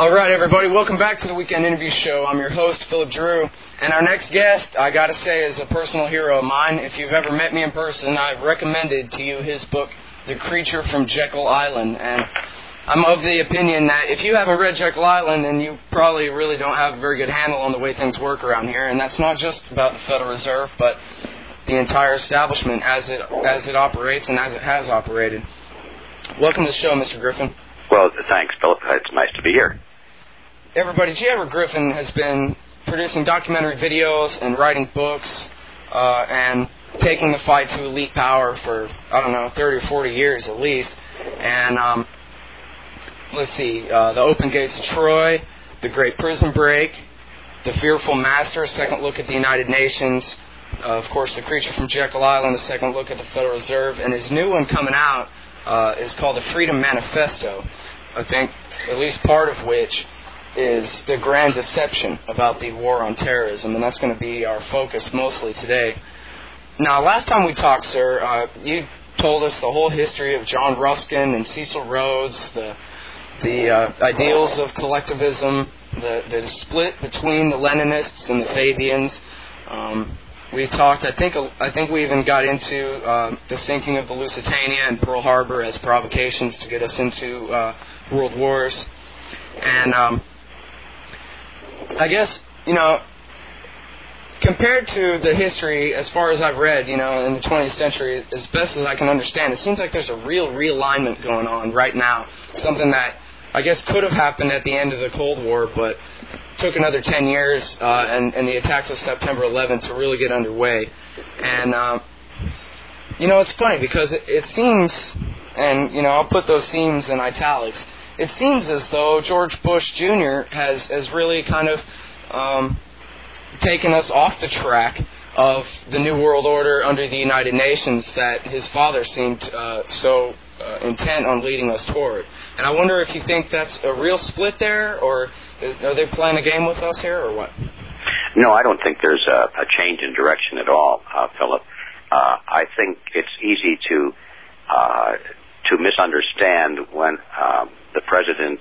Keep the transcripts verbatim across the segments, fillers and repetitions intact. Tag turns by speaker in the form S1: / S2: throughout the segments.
S1: All right, everybody, welcome back to the Weekend Interview Show. I'm your host, Philip Drew, and our next guest, I gotta say, is a personal hero of mine. If you've ever met me in person, I've recommended to you his book, The Creature from Jekyll Island, and I'm of the opinion that if you haven't read Jekyll Island, then you probably really don't have a very good handle on the way things work around here, and that's not just about the Federal Reserve, but the entire establishment as it as it operates and as it has operated. Welcome to the show, Mister Griffin.
S2: Well, thanks, Philip. It's nice to be here.
S1: Everybody, J. Edward Griffin has been producing documentary videos and writing books uh, and taking the fight to elite power for, I don't know, thirty or forty years at least. And um, let's see, uh, The Open Gates of Troy, The Great Prison Break, The Fearful Master, a second look at the United Nations, uh, of course, The Creature from Jekyll Island, a second look at the Federal Reserve, and his new one coming out uh, is called The Freedom Manifesto, I think at least part of which is the grand deception about the war on terrorism, and that's going to be our focus mostly today. Now, last time we talked, sir, uh, you told us the whole history of John Ruskin and Cecil Rhodes, the the uh, ideals of collectivism, the, the split between the Leninists and the Fabians. Um, we talked, I think, I think we even got into uh, the sinking of the Lusitania and Pearl Harbor as provocations to get us into uh, world wars, and um, I guess, you know, compared to the history, as far as I've read, you know, in the twentieth century, as best as I can understand, it seems like there's a real realignment going on right now. Something that I guess could have happened at the end of the Cold War, but took another ten years uh, and, and the attacks of September eleventh to really get underway. And, uh, you know, it's funny because it, it seems, and, you know, I'll put those seems in italics, it seems as though George Bush Junior has, has really kind of um, taken us off the track of the New World Order under the United Nations that his father seemed uh, so uh, intent on leading us toward. And I wonder if you think that's a real split there, or are they playing a game with us here, or what?
S2: No, I don't think there's a, a change in direction at all, uh, Philip. Uh, I think it's easy to uh, to misunderstand when um, the President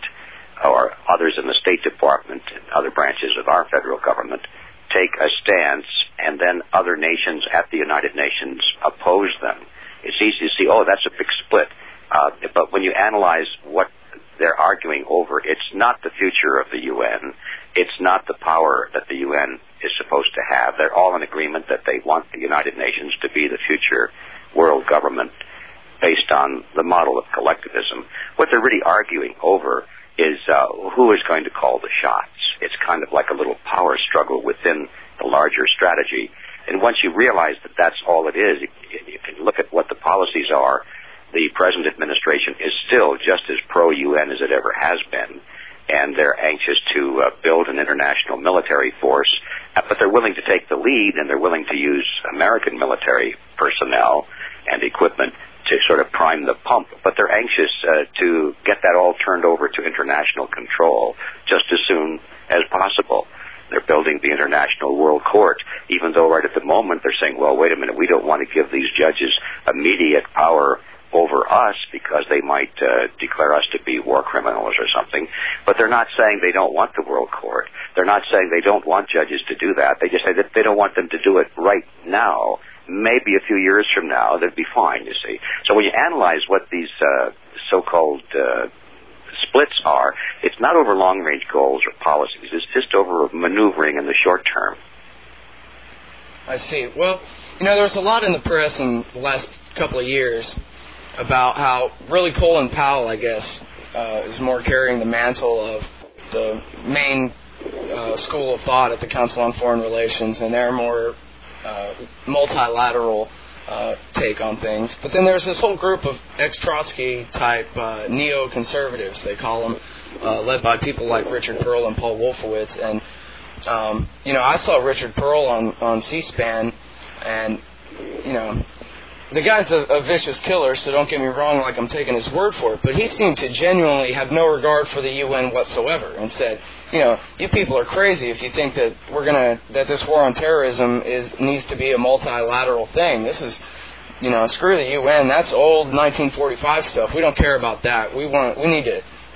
S2: or others in the State Department and other branches of our federal government take a stance and then other nations at the United Nations oppose them. It's easy to see, oh, that's a big split. Uh, but when you analyze what they're arguing over, it's not the future of the U N. It's not the power that the U N is supposed to have. They're all in agreement that they want the United Nations to be the future world government based on the model of collectivism. What they're really arguing over is uh, who is going to call the shots. It's kind of like a little power struggle within the larger strategy. And once you realize that that's all it is, you can look at what the policies are. The present administration is still just as pro-U N as it ever has been, and they're anxious to uh, build an international military force, but they're willing to take the lead, and they're willing to use American military personnel and equipment to sort of prime the pump, but they're anxious uh, to get that all turned over to international control just as soon as possible. They're building the International World Court, even though right at the moment they're saying, well, wait a minute, we don't want to give these judges immediate power over us because they might uh, declare us to be war criminals or something. But they're not saying they don't want the World Court. They're not saying they don't want judges to do that. They just say that they don't want them to do it right now. Maybe a few years from now, that'd be fine, you see. So when you analyze what these uh, so-called uh, splits are, it's not over long-range goals or policies. It's just over maneuvering in the short term.
S1: I see. Well, you know, there's a lot in the press in the last couple of years about how really Colin Powell, I guess, uh, is more carrying the mantle of the main uh, school of thought at the Council on Foreign Relations, and they're more Uh, multilateral uh, take on things. But then there's this whole group of ex-Trotsky type uh, neo-conservatives, they call them, uh, led by people like Richard Pearl and Paul Wolfowitz. And, um, you know, I saw Richard Pearl on, on C-SPAN, and, you know, the guy's a, a vicious killer, so don't get me wrong, like I'm taking his word for it, but he seemed to genuinely have no regard for the U N whatsoever, and said, you know, you people are crazy if you think that we're gonna that this war on terrorism is needs to be a multilateral thing. This is, you know, screw the U N. That's old nineteen forty-five stuff. We don't care about that. We want we need to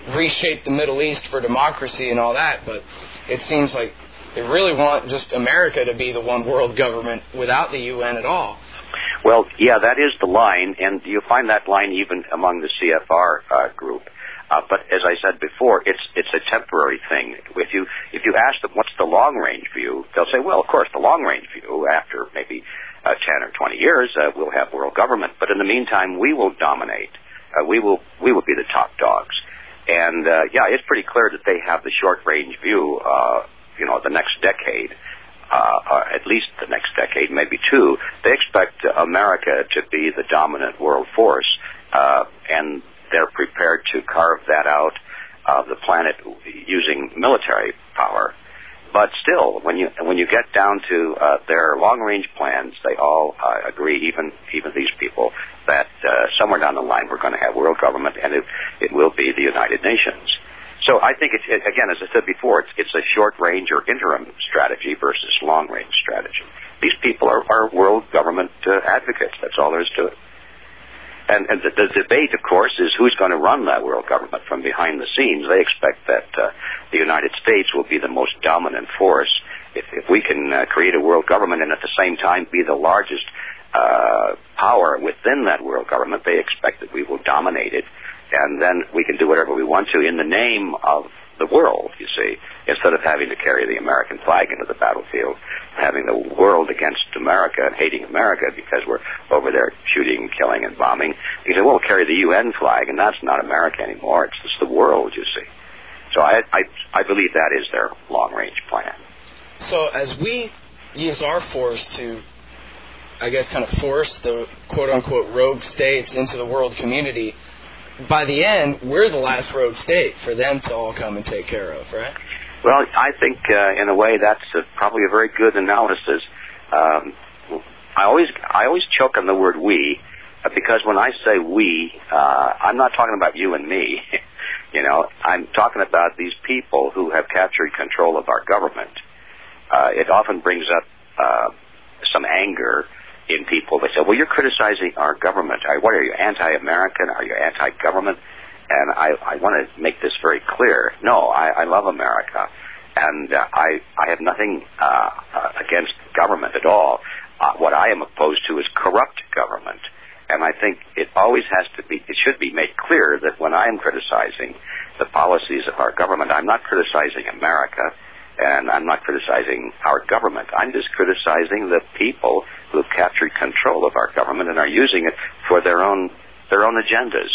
S1: reshape the Middle East for democracy and all that, but it seems like they really want just America to be the one world government without the U N at all.
S2: Well, yeah, that is the line, and you find that line even among the C F R uh, group. Uh, but as I said before, it's it's a temporary thing. If you if you ask them what's the long range view, they'll say, well, of course, the long range view. After maybe uh, ten or twenty years, uh, we'll have world government. But in the meantime, we will dominate. Uh, we will we will be the top dogs. And uh, yeah, it's pretty clear that they have the short range view. Uh, you know, the next decade, uh, or at least the next decade, maybe two. They expect America to be the dominant world force, uh, and they're prepared to carve that out of the planet using military power. But still, when you when you get down to uh, their long-range plans, they all uh, agree, even even these people, that uh, somewhere down the line we're going to have world government, and it it will be the United Nations. So I think, it's, it, again, as I said before, it's, it's a short-range or interim strategy versus long-range strategy. These people are, are world government uh, advocates. That's all there is to it. And, and the, the debate, of course, is who's going to run that world government from behind the scenes. They expect that uh, the United States will be the most dominant force. If, if we can uh, create a world government and at the same time be the largest uh, power within that world government, they expect that we will dominate it. And then we can do whatever we want to in the name of the world, you see, instead of having to carry the American flag into the battlefield, having the world against America and hating America because we're over there shooting, killing, and bombing. You say, well, we'll carry the U N flag, and that's not America anymore. It's just the world, you see. So I, I, I believe that is their long-range plan.
S1: So as we use our force to, I guess, kind of force the quote-unquote rogue states into the world community, by the end, we're the last rogue state for them to all come and take care of, right?
S2: Well, I think uh, in a way that's a, probably a very good analysis. Um, I always I always choke on the word we, uh, because when I say we, uh, I'm not talking about you and me. You know, I'm talking about these people who have captured control of our government. Uh, it often brings up uh, some anger in people. They say, well, you're criticizing our government. What are you, anti-American? Are you anti-government? And I, I want to make this very clear. No, I, I love America, and uh, I, I have nothing uh, uh, against government at all. Uh, what I am opposed to is corrupt government. And I think it always has to be, it should be made clear that when I am criticizing the policies of our government, I'm not criticizing America, and I'm not criticizing our government. I'm just criticizing the people who have captured control of our government and are using it for their own their own agendas.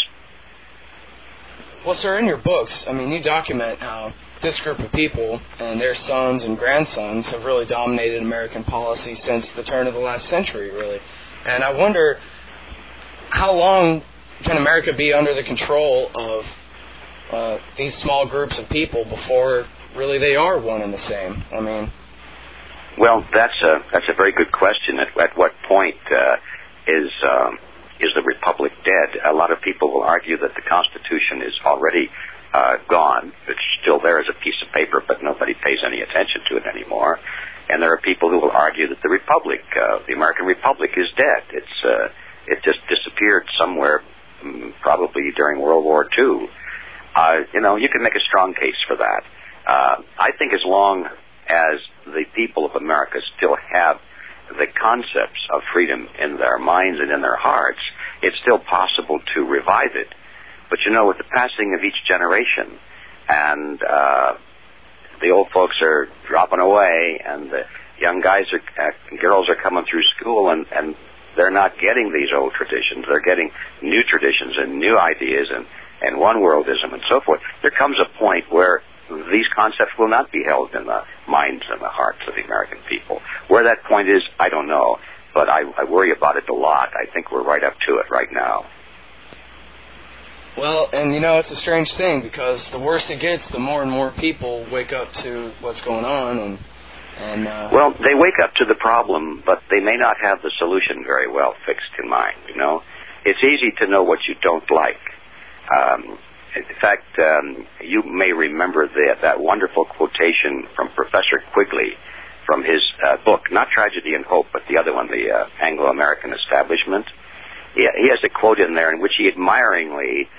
S1: Well, sir, in your books, I mean, you document how this group of people and their sons and grandsons have really dominated American policy since the turn of the last century, really. And I wonder, how long can America be under the control of uh, these small groups of people before really they are one and the same? I mean,
S2: well, that's a that's a very good question. At, at what point uh, is um, is the republic dead? A lot of people will argue that the Constitution is already uh, gone. It's still there as a piece of paper, but nobody pays any attention to it anymore. And there are people who will argue that the republic, uh, the American Republic, is dead. It's uh, it just disappeared somewhere, um, probably during World War Two. Uh, you know, you can make a strong case for that. Uh, I think as long as the people of America still have the concepts of freedom in their minds and in their hearts, it's still possible to revive it. But you know, with the passing of each generation, and uh, the old folks are dropping away, and the young guys are, uh, girls are coming through school, and, and they're not getting these old traditions. They're getting new traditions and new ideas and, and one-worldism and so forth. There comes a point where these concepts will not be held in the minds and the hearts of the American people. Where that point is, I don't know, but I, I worry about it a lot. I think we're right up to it right now.
S1: Well, and you know, it's a strange thing, because the worse it gets, the more and more people wake up to what's going on. And, and uh,
S2: Well, they wake up to the problem, but they may not have the solution very well fixed in mind, you know. It's easy to know what you don't like. Um, in fact, um, you may remember the, that wonderful quotation from Professor Quigley from his uh, book, not Tragedy and Hope, but the other one, the uh, Anglo-American Establishment. He, he has a quote in there in which he admiringly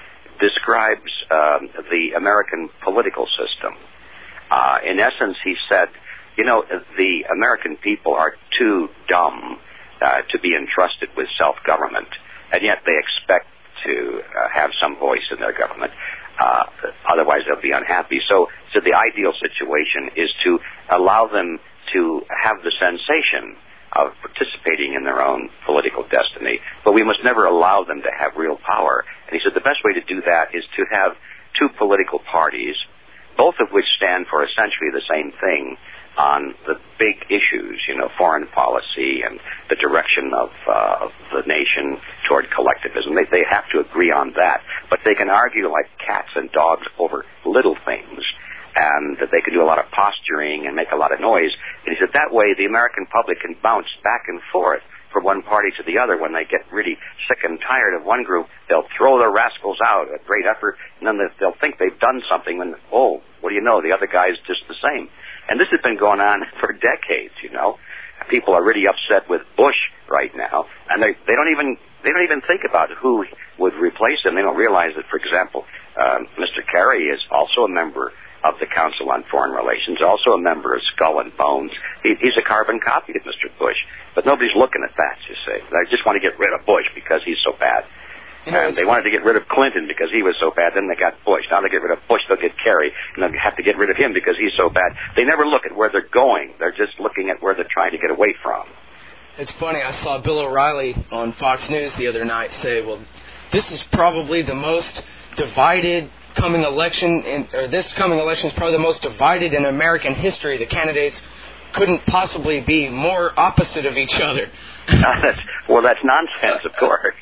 S2: describes um, the American political system. Uh, in essence, he said, you know, the American people are too dumb uh, to be entrusted with self-government, and yet they expect to uh, have some voice in their government. Uh, otherwise, they'll be unhappy. So, so the ideal situation is to allow them to have the sensation of participating in their own political destiny, but we must never allow them to have real power. And he said the best way to do that is to have two political parties, both of which stand for essentially the same thing on the big issues, you know, foreign policy and the direction of, uh, of the nation toward collectivism. They, they have to agree on that, but they can argue like cats and dogs over little things, and that they can do a lot of posturing and make a lot of noise. And he said that way the American public can bounce back and forth from one party to the other. When they get really sick and tired of one group, they'll throw their rascals out at great effort, and then they'll think they've done something when, oh, what do you know, the other guy's just the same. And this has been going on for decades, you know. People are really upset with Bush right now, and they they don't even they don't even think about who would replace him. They don't realize that, for example, um, Mister Kerry is also a member of the Council on Foreign Relations, also a member of Skull and Bones. He, he's a carbon copy of Mister Bush, but nobody's looking at that, you see. They just want to get rid of Bush because he's so bad. You know, and they wanted to get rid of Clinton because he was so bad. Then they got Bush. Now they get rid of Bush, they'll get Kerry, and they'll have to get rid of him because he's so bad. They never look at where they're going. They're just looking at where they're trying to get away from.
S1: It's funny. I saw Bill O'Reilly on Fox News the other night say, well, this is probably the most divided coming election, in, or this coming election is probably the most divided in American history. The candidates couldn't possibly be more opposite of each other.
S2: uh, that's, well, that's nonsense, of course.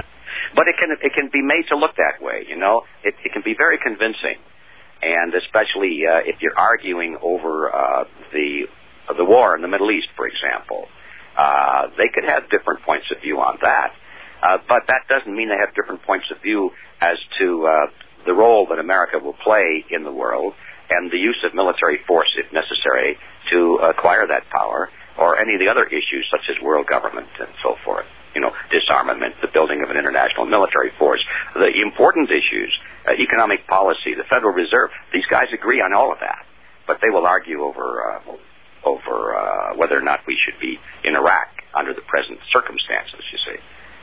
S2: But it can it can be made to look that way, you know. It, it can be very convincing, and especially uh, if you're arguing over uh, the uh, the war in the Middle East, for example. Uh, they could have different points of view on that, uh, but that doesn't mean they have different points of view as to uh, the role that America will play in the world and the use of military force, if necessary, to acquire that power, or any of the other issues such as world government and so forth. You know, disarmament, the building of an international military force, the important issues, uh, economic policy, the Federal Reserve. These guys agree on all of that, but they will argue over uh, over uh, whether or not we should be in Iraq under the present circumstances, you see,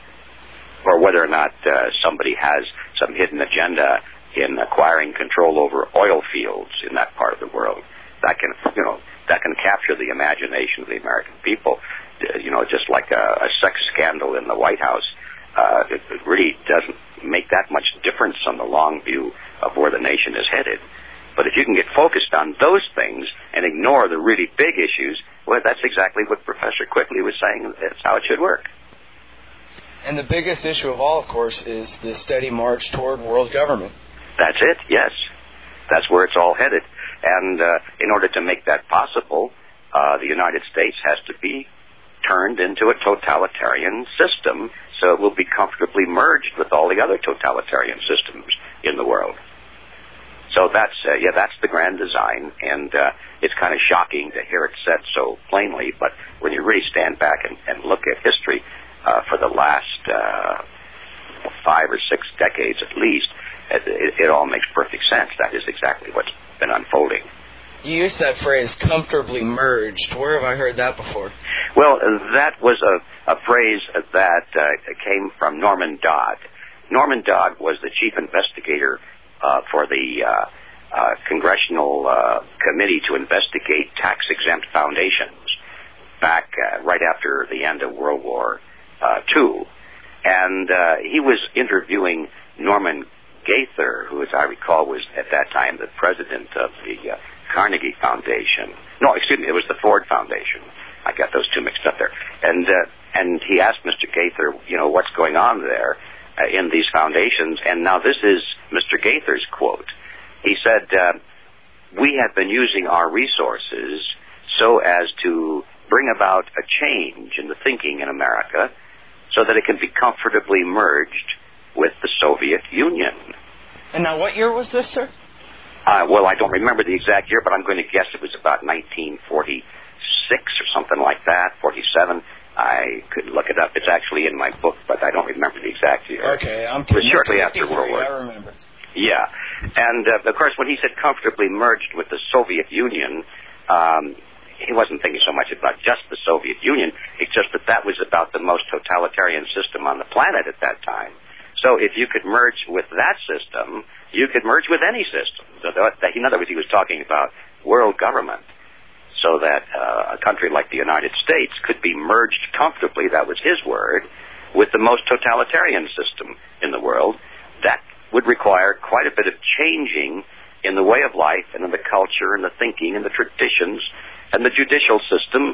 S2: or whether or not uh, somebody has some hidden agenda in acquiring control over oil fields in that part of the world. That can, you know, that can capture the imagination of the American people. You know, just like a, a sex scandal in the White House, uh, it, it really doesn't make that much difference on the long view of where the nation is headed. But if you can get focused on those things and ignore the really big issues, well, that's exactly what Professor Quigley was saying. That's how it should work.
S1: And the biggest issue of all, of course, is the steady march toward world government.
S2: That's it, yes. That's where it's all headed. And uh, in order to make that possible, uh, the United States has to be turned into a totalitarian system, so it will be comfortably merged with all the other totalitarian systems in the world. So that's uh, yeah, that's the grand design, and uh, it's kind of shocking to hear it said so plainly. But when you really stand back and, and look at history uh, for the last uh, five or six decades at least, it, it all makes perfect sense. That is exactly what's been unfolding.
S1: You used that phrase, comfortably merged. Where have I heard that before?
S2: Well, that was a, a phrase that uh, came from Norman Dodd. Norman Dodd was the chief investigator uh, for the uh, uh, Congressional uh, Committee to investigate tax-exempt foundations back uh, right after the end of World War uh, Two. And uh, he was interviewing Norman Gaither, who, as I recall, was at that time the president of the uh, Carnegie Foundation. No, excuse me, it was the Ford Foundation. I got those two mixed up there. And uh, and he asked Mister Gaither, you know, what's going on there uh, in these foundations. And now this is Mister Gaither's quote. He said, uh, we have been using our resources so as to bring about a change in the thinking in America so that it can be comfortably merged with the Soviet Union.
S1: And now what year was this, sir?
S2: Uh, well, I don't remember the exact year, but I'm going to guess it was about nineteen forty-six or something like that, forty-seven. I could look it up. It's actually in my book, but I don't remember the exact year.
S1: Okay, I'm
S2: It was shortly after World War.
S1: I remember.
S2: Yeah. And, uh, of course, when he said comfortably merged with the Soviet Union, um, he wasn't thinking so much about just the Soviet Union. It's just that that was about the most totalitarian system on the planet at that time. So if you could merge with that system, you could merge with any system. So that, in other words, he was talking about world government, so that uh, a country like the United States could be merged comfortably, that was his word, with the most totalitarian system in the world. That would require quite a bit of changing in the way of life and in the culture and the thinking and the traditions and the judicial system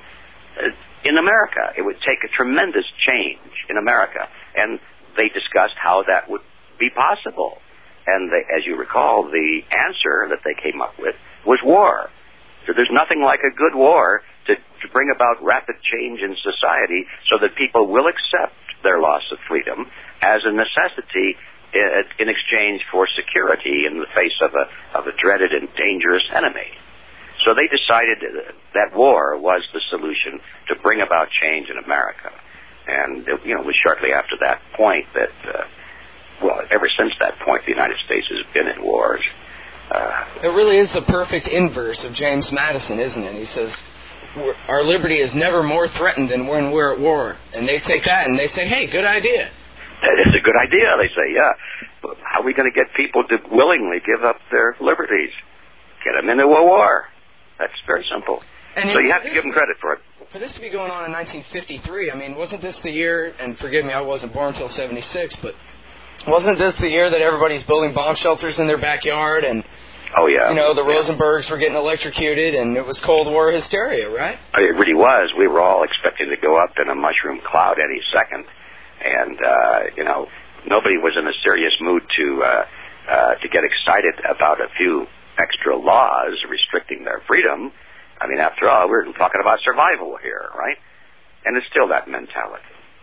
S2: in America. It would take a tremendous change in America. And they discussed how that would be possible. And they, as you recall, the answer that they came up with was war. So there's nothing like a good war to, to bring about rapid change in society so that people will accept their loss of freedom as a necessity in exchange for security in the face of a, of a dreaded and dangerous enemy. So they decided that war was the solution to bring about change in America. And, you know, it was shortly after that point that, uh, well, ever since that point, the United States has been in wars. Uh,
S1: it really is the perfect inverse of James Madison, isn't it? He says, our liberty is never more threatened than when we're at war. And they take that and they say, hey, good idea.
S2: It's a good idea, they say, yeah. But how are we going to get people to willingly give up their liberties? Get them into a war. That's very simple. And so you have to give them credit for it.
S1: For this to be going on in nineteen fifty-three, I mean, wasn't this the year, and forgive me, I wasn't born until seventy-six, but wasn't this the year that everybody's building bomb shelters in their backyard and,
S2: oh, yeah.
S1: you know, the
S2: yeah.
S1: Rosenbergs were getting electrocuted and it was Cold War hysteria, right?
S2: It really was. We were all expecting to go up in a mushroom cloud any second. And, uh, you know, nobody was in a serious mood to uh, uh, to get excited about a few extra laws restricting their freedom. I mean, after all, we're talking about survival here, right? And it's still that mentality.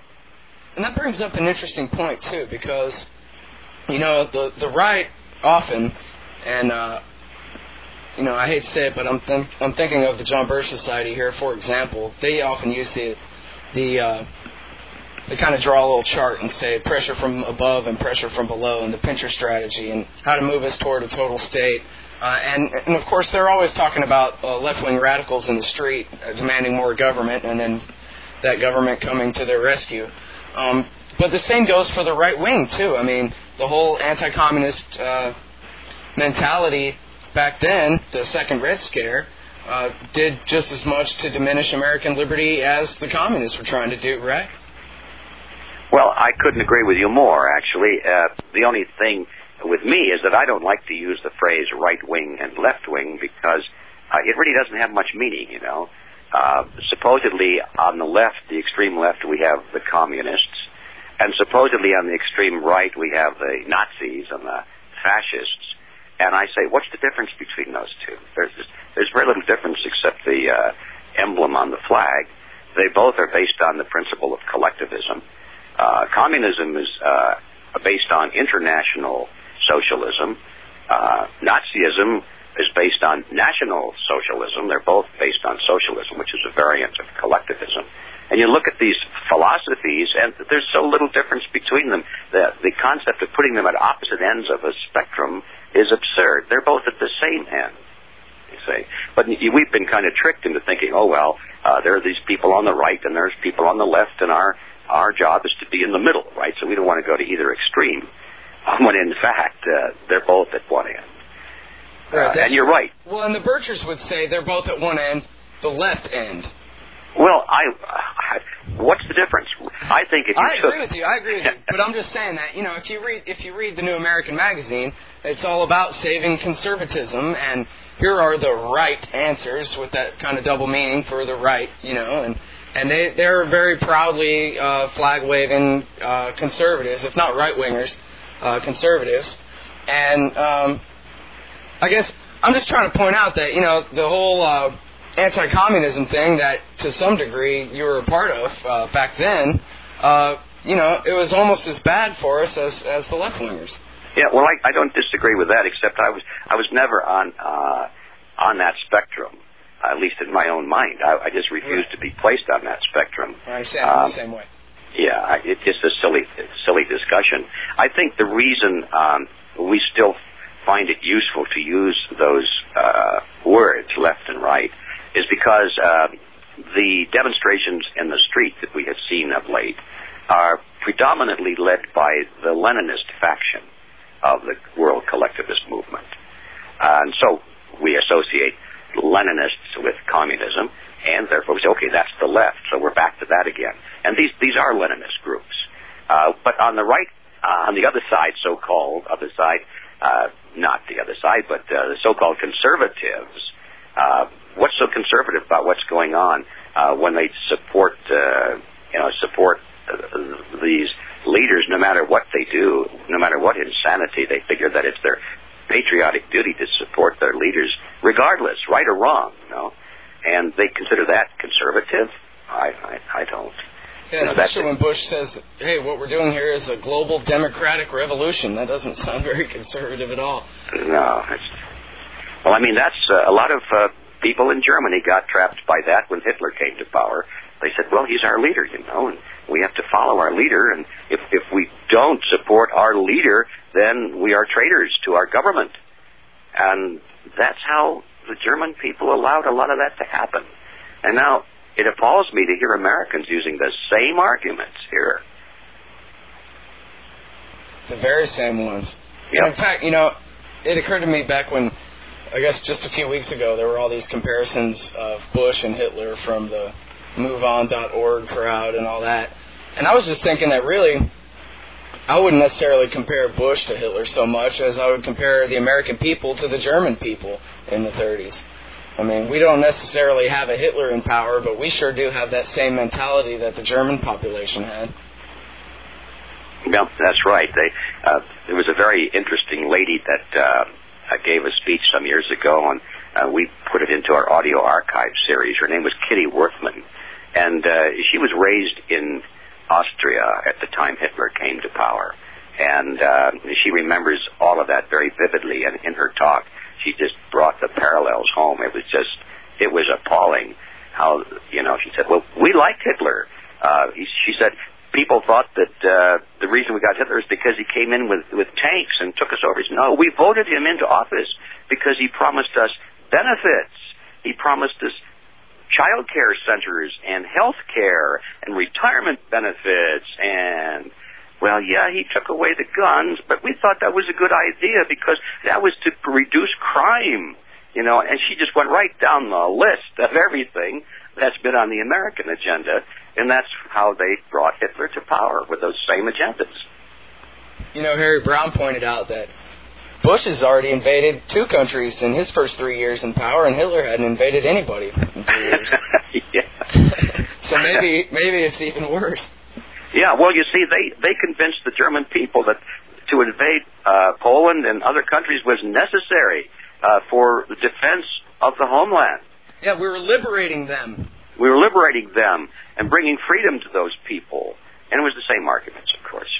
S1: And that brings up an interesting point, too, because, you know, the, the right often, and, uh, you know, I hate to say it, but I'm, th- I'm thinking of the John Birch Society here, for example. They often use the, the uh, they kind of draw a little chart and say pressure from above and pressure from below and the pincher strategy and how to move us toward a total state. Uh, and, and, of course, they're always talking about uh, left-wing radicals in the street uh, demanding more government and then that government coming to their rescue. Um, but the same goes for the right wing, too. I mean, the whole anti-communist uh, mentality back then, the second Red Scare, uh, did just as much to diminish American liberty as the communists were trying to do, right?
S2: Well, I couldn't agree with you more, actually. Uh, the only thing with me is that I don't like to use the phrase right-wing and left-wing because uh, it really doesn't have much meaning, you know. Uh, supposedly on the left, the extreme left, we have the communists, and supposedly on the extreme right, we have the Nazis and the fascists. And I say, what's the difference between those two? There's there's very little difference except the uh, emblem on the flag. They both are based on the principle of collectivism. Uh, communism is uh, based on international socialism. Uh, Nazism is based on national socialism. They're both based on socialism, which is a variant of collectivism. And you look at these philosophies, and there's so little difference between them. The, the concept of putting them at opposite ends of a spectrum is absurd. They're both at the same end, you see. But we've been kind of tricked into thinking, oh, well, uh, there are these people on the right and there's people on the left, and our our job is to be in the middle, right? So we don't want to go to either extreme, when in fact uh, they're both at one end.
S1: Right,
S2: uh, and you're right.
S1: Well, and the Birchers would say they're both at one end, the left end.
S2: Well, I, I what's the difference? I think if you
S1: I
S2: took...
S1: agree with you. I agree with you. But I'm just saying that, you know, if you read if you read the New American Magazine, it's all about saving conservatism, and here are the right answers with that kind of double meaning for the right, you know, and and they they're very proudly uh, flag waving uh, conservatives, if not right wingers, uh, conservatives, and um, I guess I'm just trying to point out that, you know, the whole uh, anti-communism thing that to some degree you were a part of uh, back then, uh, you know, it was almost as bad for us as, as the left-wingers.
S2: Yeah, well, I, I don't disagree with that, except I was I was never on uh, on that spectrum, at least in my own mind. I, I just refused
S1: right.
S2: to be placed on that spectrum.
S1: I understand um, the same way.
S2: Yeah, I, it's just a silly silly discussion. I think the reason um, we still find it useful to use those uh, words, left and right, is because uh, the demonstrations in the street that we have seen of late are predominantly led by the Leninist faction of the world collectivist movement. Uh, and so we associate Leninists with communism, and therefore we say, okay, that's the left, so we're back to that again. And these, these are Leninist groups. Uh, but on the right, uh, on the other side, so-called other side, uh, not the other side, but uh, the so-called conservatives, uh, what's so conservative about what's going on uh, when they support, uh, you know, support uh, these leaders, no matter what they do, no matter what insanity, they figure that it's their patriotic duty to support their leaders, regardless, right or wrong, you know, and they consider that conservative? I, I, I don't.
S1: Yeah, especially when Bush says, hey, what we're doing here is a global democratic revolution. That doesn't sound very conservative at all.
S2: No. It's, well, I mean, that's uh, a lot of uh, people in Germany got trapped by that when Hitler came to power. They said, well, he's our leader, you know, and we have to follow our leader, and if, if we don't support our leader, then we are traitors to our government. And that's how the German people allowed a lot of that to happen. And now it appalls me to hear Americans using the same arguments here.
S1: The very same ones.
S2: Yep.
S1: In fact, you know, it occurred to me back when, I guess just a few weeks ago, there were all these comparisons of Bush and Hitler from the move on dot org crowd and all that. And I was just thinking that really, I wouldn't necessarily compare Bush to Hitler so much as I would compare the American people to the German people in the thirties. I mean, we don't necessarily have a Hitler in power, but we sure do have that same mentality that the German population had.
S2: Yeah, that's right. They, uh, there was a very interesting lady that uh, gave a speech some years ago, and uh, we put it into our audio archive series. Her name was Kitty Worthman, and uh, she was raised in Austria at the time Hitler came to power, and uh, she remembers all of that very vividly, and in her talk, she just brought the parallels home. It was just, it was appalling how, you know, she said, well, we liked Hitler. Uh, he, she said, people thought that uh, the reason we got Hitler is because he came in with, with tanks and took us over. He said, no, we voted him into office because he promised us benefits. He promised us child care centers and health care and retirement benefits and... Well, yeah, he took away the guns, but we thought that was a good idea because that was to reduce crime, you know, and she just went right down the list of everything that's been on the American agenda, and that's how they brought Hitler to power, with those same agendas.
S1: You know, Harry Brown pointed out that Bush has already invaded two countries in his first three years in power, and Hitler hadn't invaded anybody in three years.
S2: Yeah.
S1: So maybe maybe it's even worse.
S2: Yeah, well, you see, they, they convinced the German people that to invade uh, Poland and other countries was necessary uh, for the defense of the homeland.
S1: Yeah, we were liberating them.
S2: We were liberating them and bringing freedom to those people. And it was the same arguments, of course.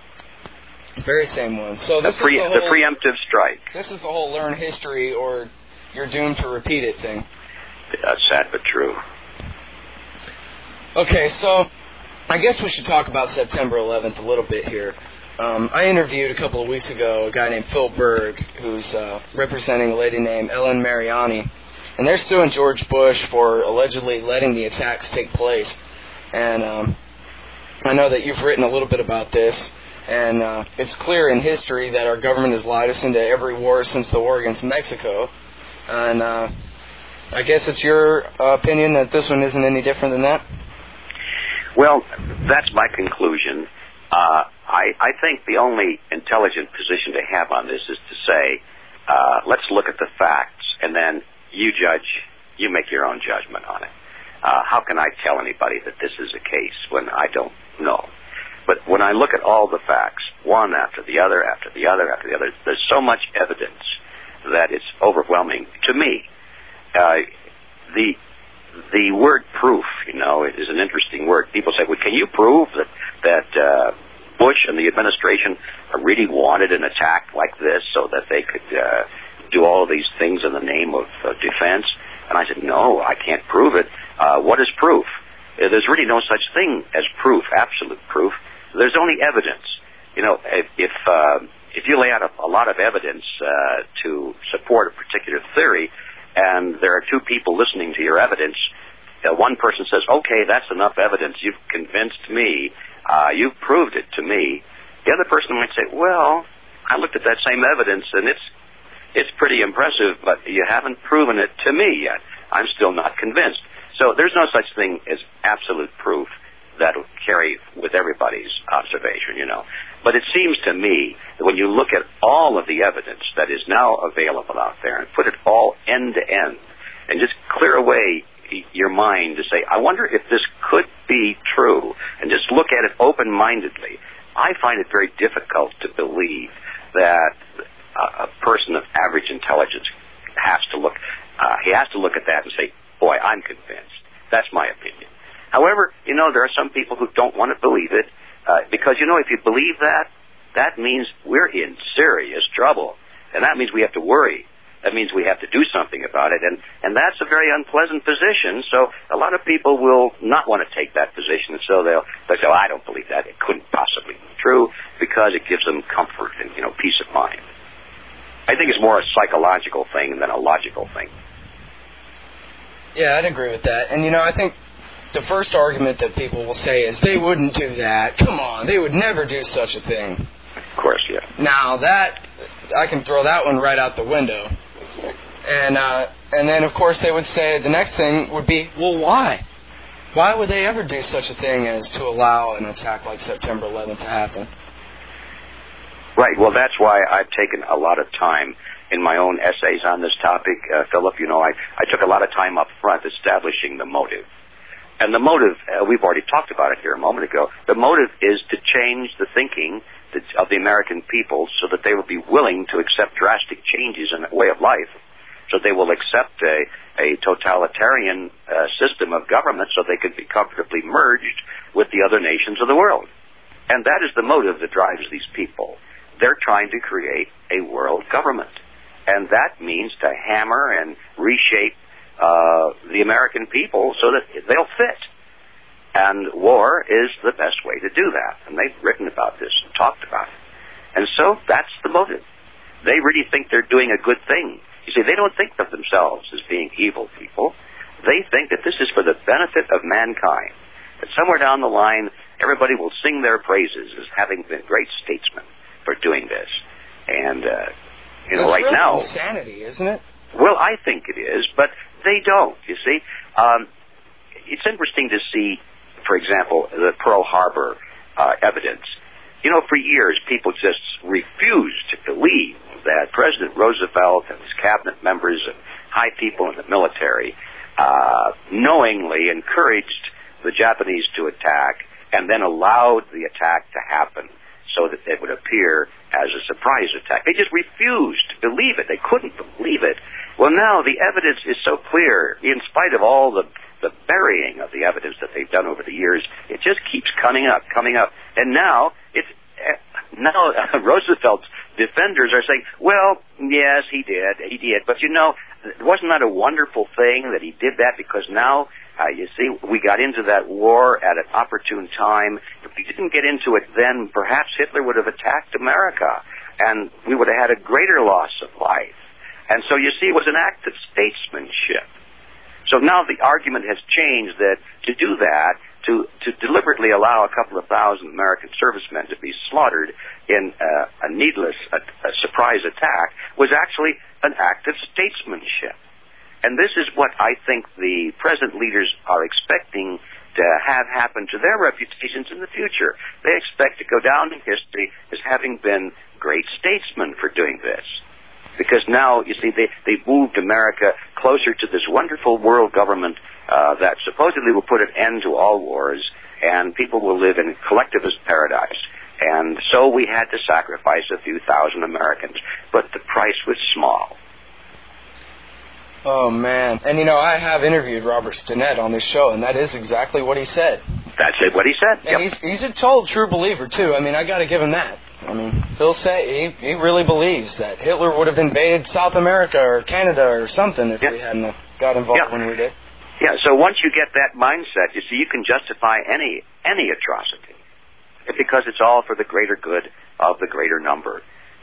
S1: Very same ones. So this
S2: the, pre-
S1: is the, whole,
S2: the preemptive strike.
S1: This is the whole learn history or you're doomed to repeat it thing.
S2: That's sad but true.
S1: Okay, so... I guess we should talk about September eleventh a little bit here. Um, I interviewed a couple of weeks ago a guy named Phil Berg, who's uh, representing a lady named Ellen Mariani, and they're suing George Bush for allegedly letting the attacks take place. And um, I know that you've written a little bit about this, and uh, it's clear in history that our government has lied us into every war since the war against Mexico. And uh, I guess it's your uh, opinion that this one isn't any different than that?
S2: Well, that's my conclusion. Uh, I, I think the only intelligent position to have on this is to say, uh, let's look at the facts, and then you judge, you make your own judgment on it. Uh, how can I tell anybody that this is a case when I don't know? But when I look at all the facts, one after the other, after the other, after the other, there's so much evidence that it's overwhelming to me. Uh, the The word proof, you know, is an interesting word. People say, well, can you prove that, that uh, Bush and the administration really wanted an attack like this so that they could uh, do all of these things in the name of uh, defense? And I said, no, I can't prove it. Uh, what is proof? Uh, there's really no such thing as proof, absolute proof. There's only evidence. You know, if if, uh, if if you lay out a, a lot of evidence uh, to support a particular theory, and there are two people listening to your evidence, uh, one person says, okay, that's enough evidence. You've convinced me. Uh, you've proved it to me. The other person might say, well, I looked at that same evidence, and it's it's pretty impressive, but you haven't proven it to me yet. I'm still not convinced. So there's no such thing as absolute proof that will carry with everybody's observation, you know. But it seems to me that when you look at all of the evidence that is now available out there and put it all end to end and just clear away your mind to say, I wonder if this could be true, and just look at it open-mindedly, I find it very difficult to believe that a person of average intelligence has to look, uh, he has to look at that and say, boy, I'm convinced. That's my opinion. However, you know, there are some people who don't want to believe it, uh, because, you know, if you believe that, that means we're in serious trouble. And that means we have to worry. That means we have to do something about it. And, and that's a very unpleasant position. So a lot of people will not want to take that position. And so they'll, they'll say, oh, I don't believe that. It couldn't possibly be true, because it gives them comfort and, you know, peace of mind. I think it's more a psychological thing than a logical thing.
S1: Yeah, I'd agree with that. And, you know, I think the first argument that people will say is they wouldn't do that. Come on, they would never do such a thing.
S2: Of course, yeah.
S1: Now, that, I can throw that one right out the window. And, uh, and then, of course, they would say the next thing would be, well, why? Why would they ever do such a thing as to allow an attack like September eleventh to happen?
S2: Right. Well, that's why I've taken a lot of time in my own essays on this topic, uh, Philip. You know, I, I took a lot of time up front establishing the motive. And the motive, uh, we've already talked about it here a moment ago, the motive is to change the thinking of the American people so that they will be willing to accept drastic changes in the way of life, so they will accept a, a totalitarian uh, system of government so they can be comfortably merged with the other nations of the world. And that is the motive that drives these people. They're trying to create a world government. And that means to hammer and reshape uh, the American people so that they'll fit. And war is the best way to do that. And they've written about this and talked about it. And so that's the motive. They really think they're doing a good thing. You see, they don't think of themselves as being evil people. They think that this is for the benefit of mankind. That somewhere down the line, everybody will sing their praises as having been great statesmen for doing this. And, uh, you know,
S1: That's
S2: right
S1: really
S2: now...
S1: insanity, isn't it?
S2: Well, I think it is, but they don't, you see. Um, it's interesting to see, for example, the Pearl Harbor uh, evidence. You know, for years, people just refused to believe that President Roosevelt and his cabinet members and high people in the military uh, knowingly encouraged the Japanese to attack and then allowed the attack to happen so that it would appear as a surprise attack. They just refused to believe it. They couldn't believe it. Well, now the evidence is so clear, in spite of all the, the burying of the evidence that they've done over the years, it just keeps coming up, coming up. And now, it's now uh, Roosevelt's defenders are saying, well, yes, he did, he did. But, you know, wasn't that a wonderful thing that he did that? Because now, uh, you see, we got into that war at an opportune time. If we didn't get into it then, perhaps Hitler would have attacked America, and we would have had a greater loss of life. And so, you see, it was an act of statesmanship. So now the argument has changed that to do that, to, to deliberately allow a couple of thousand American servicemen to be slaughtered in uh, a needless a, a surprise attack, was actually an act of statesmanship. And this is what I think the present leaders are expecting to have happen to their reputations in the future. They expect to go down in history as having been great statesmen for doing this. Because now, you see, they, they've moved America closer to this wonderful world government uh, that supposedly will put an end to all wars, and people will live in collectivist paradise. And so we had to sacrifice a few thousand Americans, but the price was small.
S1: Oh, man. And, you know, I have interviewed Robert Stinnett on this show, and that is exactly what he said.
S2: That's it, what he said.
S1: And
S2: yep.
S1: he's, he's a total true believer, too. I mean, I got to give him that. I mean, he'll say he, he really believes that Hitler would have invaded South America or Canada or something if yep. we hadn't got involved yep. when we did.
S2: Yeah, so once you get that mindset, you see, you can justify any any atrocity because it's all for the greater good of the greater number.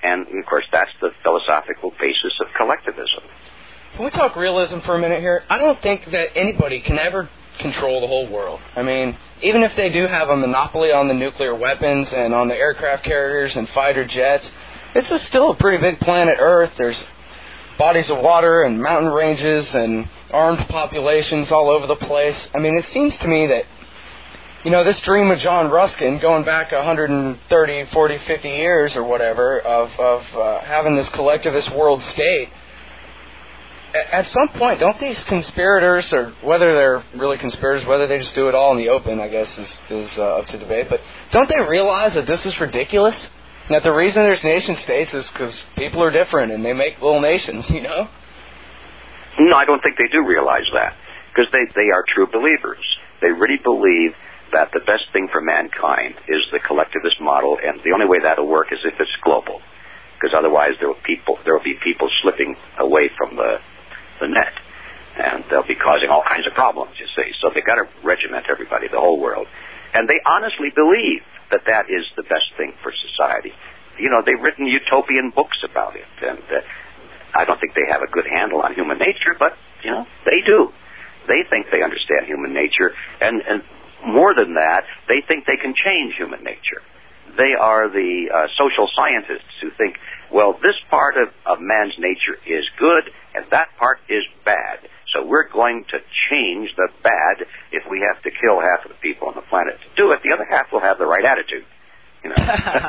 S2: And, of course, that's the philosophical basis of collectivism.
S1: Can we talk realism for a minute here? I don't think that anybody can ever control the whole world. I mean, even if they do have a monopoly on the nuclear weapons and on the aircraft carriers and fighter jets, this is still a pretty big planet Earth. There's bodies of water and mountain ranges and armed populations all over the place. I mean, it seems to me that, you know, this dream of John Ruskin, going back one hundred thirty, forty, fifty years or whatever, of, of uh, having this collectivist world state, at some point, don't these conspirators, or whether they're really conspirators, whether they just do it all in the open, I guess, is, is uh, up to debate, but don't they realize that this is ridiculous? And that the reason there's nation-states is because people are different and they make little nations, you know?
S2: No, I don't think they do realize that, because they, they are true believers. They really believe that the best thing for mankind is the collectivist model, and the only way that'll work is if it's global, because otherwise there will people there will be people slipping away from the the net, and they'll be causing all kinds of problems, you see. So they've got to regiment everybody, the whole world. And they honestly believe that that is the best thing for society. You know, they've written utopian books about it, and uh, I don't think they have a good handle on human nature, but, you know, they do. They think they understand human nature, and, and more than that, they think they can change human nature. They are the uh, social scientists who think, well, this part of, of man's nature is good, and that part is bad. So we're going to change the bad if we have to kill half of the people on the planet to do it. The other half will have the right attitude. You know.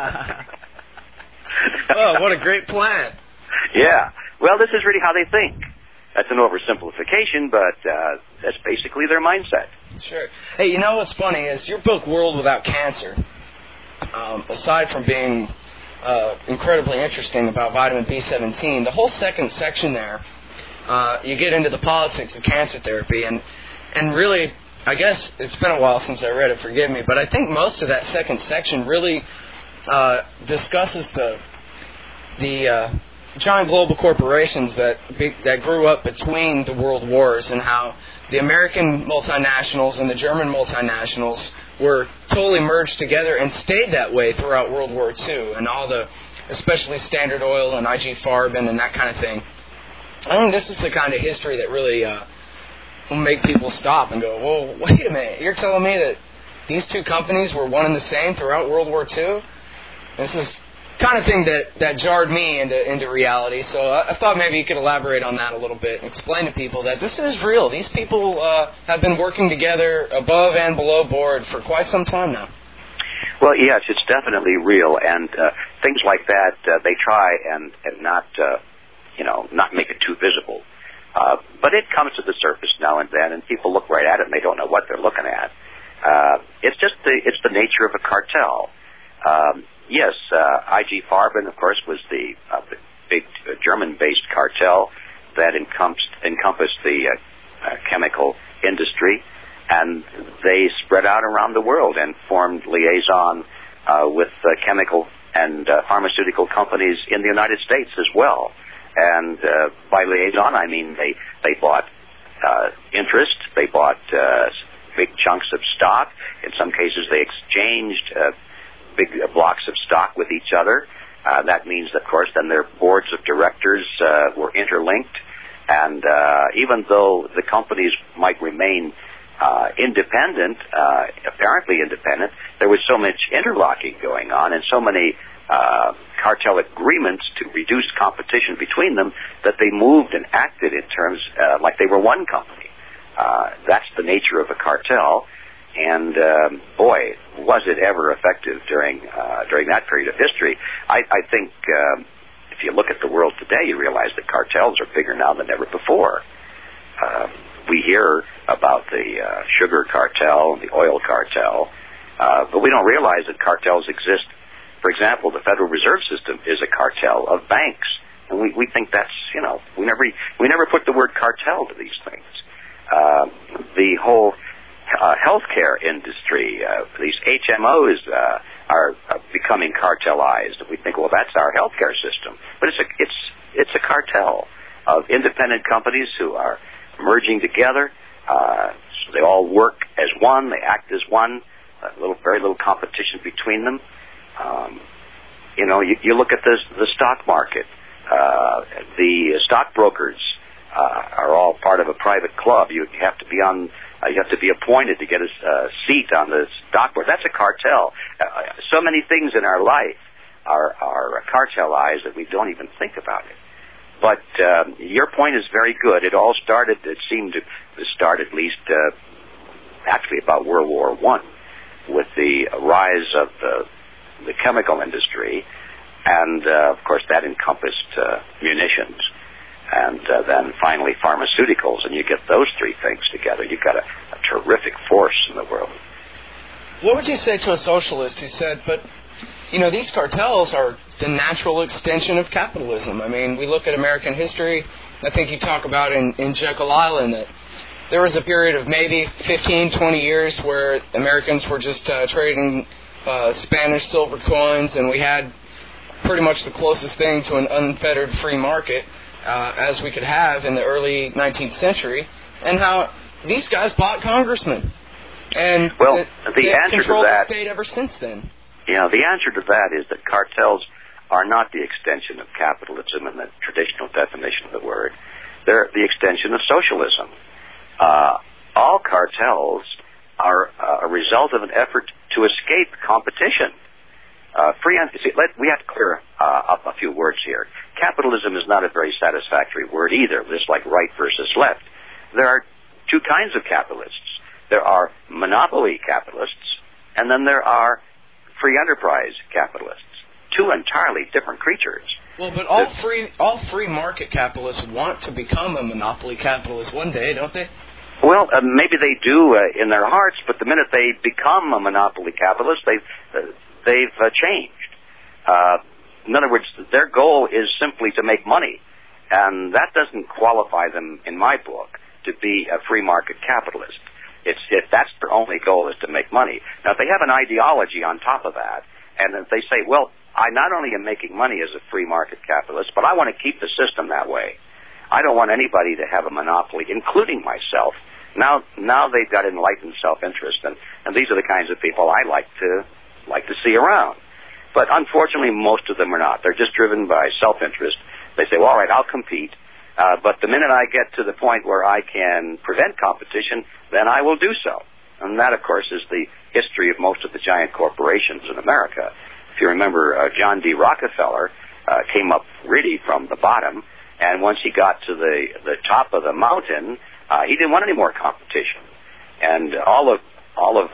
S1: Oh, what a great plan.
S2: Yeah. Well, this is really how they think. That's an oversimplification, but uh, that's basically their mindset.
S1: Sure. Hey, you know what's funny is your book, World Without Cancer, um, aside from being uh, incredibly interesting about vitamin B seventeen, the whole second section there, uh, you get into the politics of cancer therapy, and and really, I guess it's been a while since I read it, forgive me, but I think most of that second section really uh, discusses the the uh, giant global corporations that be, that grew up between the world wars, and how the American multinationals and the German multinationals were totally merged together and stayed that way throughout World War Two, and all the, especially Standard Oil and I G Farben and that kind of thing. I think this is the kind of history that really uh, will make people stop and go, whoa, wait a minute, you're telling me that these two companies were one and the same throughout World War Two? This is kind of thing that, that jarred me into into reality. So I, I thought maybe you could elaborate on that a little bit and explain to people that this is real. These people uh, have been working together above and below board for quite some time now.
S2: Well, yes, it's definitely real, and uh, things like that, uh, they try and, and not, uh, you know, not make it too visible. Uh, but it comes to the surface now and then, and people look right at it and they don't know what they're looking at. Uh, it's just the, it's the nature of a cartel. Um, Yes, uh, I G Farben, of course, was the, uh, the big uh, German-based cartel that encompassed, encompassed the uh, uh, chemical industry, and they spread out around the world and formed liaison uh, with uh, chemical and uh, pharmaceutical companies in the United States as well. And uh, by liaison, I mean they, they bought uh, interest, they bought uh, big chunks of stock. In some cases, they exchanged uh, big blocks of stock with each other. Uh, that means, of course, then their boards of directors uh, were interlinked. And uh, even though the companies might remain uh, independent, uh, apparently independent, there was so much interlocking going on and so many uh, cartel agreements to reduce competition between them that they moved and acted in terms uh, like they were one company. Uh, that's the nature of a cartel. And um, boy, was it ever effective during uh, during that period of history. I, I think um, if you look at the world today, you realize that cartels are bigger now than ever before. Uh, we hear about the uh, sugar cartel and the oil cartel, uh, but we don't realize that cartels exist. For example, the Federal Reserve System is a cartel of banks, and we, we think that's, you know, we never we never put the word cartel to these things. Uh, the whole Uh, healthcare industry, uh, these H M Os uh, are uh, becoming cartelized. We think, well, that's our healthcare system, but it's a it's it's a cartel of independent companies who are merging together. Uh, so they all work as one, they act as one. A little, very little competition between them. Um, You know, you, you look at the the stock market. Uh, the stockbrokers uh, are all part of a private club. You have to be on. Uh, you have to be appointed to get a uh, seat on the stock board. That's a cartel. Uh, so many things in our life are are cartelized that we don't even think about it. But um, your point is very good. It all started. It seemed to start at least uh, actually about World War One, with the rise of the the chemical industry. And, uh, of course, that encompassed uh, munitions and uh, then finally pharmaceuticals. And you get those three things together, you've got a, a terrific force in the world.
S1: What would you say to a socialist who said, but, you know, these cartels are the natural extension of capitalism? I mean, we look at American history. I think you talk about in, in Jekyll Island that there was a period of maybe fifteen, twenty years where Americans were just uh, trading uh, Spanish silver coins, and we had pretty much the closest thing to an unfettered free market uh, as we could have in the early nineteenth century, and how these guys bought congressmen. And
S2: well,
S1: it,
S2: the answer to that,
S1: the state ever since then.
S2: You know, the answer to that is that cartels are not the extension of capitalism in the traditional definition of the word. They're the extension of socialism. Uh, all cartels are uh, a result of an effort to escape competition. Uh, free, see, let, we have to clear uh, up a few words here. Capitalism is not a very satisfactory word either, just like right versus left. There are two kinds of capitalists. There are monopoly capitalists, and then there are free enterprise capitalists. Two entirely different creatures.
S1: Well, but all the, free all free market capitalists want to become a monopoly capitalist one day, don't they?
S2: Well, uh, maybe they do uh, in their hearts, but the minute they become a monopoly capitalist, they've uh, they've uh, changed. Uh, in other words, their goal is simply to make money, and that doesn't qualify them, in my book, to be a free market capitalist. It's if that's their only goal is to make money. Now, if they have an ideology on top of that, and if they say, well, I not only am making money as a free market capitalist, but I want to keep the system that way. I don't want anybody to have a monopoly, including myself. Now, now they've got enlightened self-interest, and, and these are the kinds of people I like to like to see around. But unfortunately, most of them are not. They're just driven by self-interest. They say, well, all right, I'll compete. Uh, but the minute I get to the point where I can prevent competition, then I will do so. And that, of course, is the history of most of the giant corporations in America. If you remember, uh, John D. Rockefeller uh, came up really from the bottom, and once he got to the, the top of the mountain, uh, he didn't want any more competition. And all of all of